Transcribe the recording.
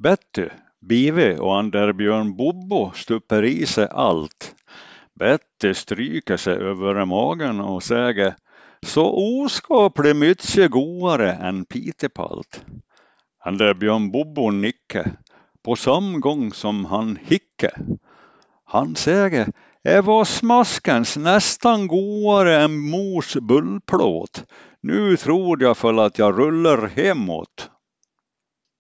Betty, Bive och Anderbjörn Bobbo stupper i sig allt. Betty stryker sig över magen och säger: så oskapligt mycket godare än pitepalt. Anderbjörn Bobbo nickar på samma gång som han hicke. Han säger: var smaskens nästan godare än mors bullplåt. Nu tror jag för att jag rullar hemåt.